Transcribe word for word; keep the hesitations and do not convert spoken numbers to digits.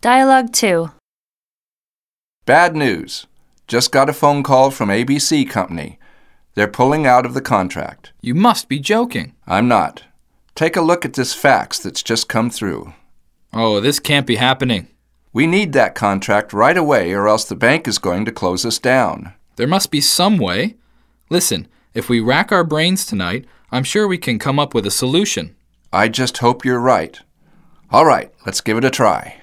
Dialogue two. Bad news. Just got a phone call from A B C Company. They're pulling out of the contract. You must be joking. I'm not. Take a look at this fax that's just come through. Oh, this can't be happening. We need that contract right away or else the bank is going to close us down. There must be some way. Listen, if we rack our brains tonight, I'm sure we can come up with a solution. I just hope you're right. All right, let's give it a try.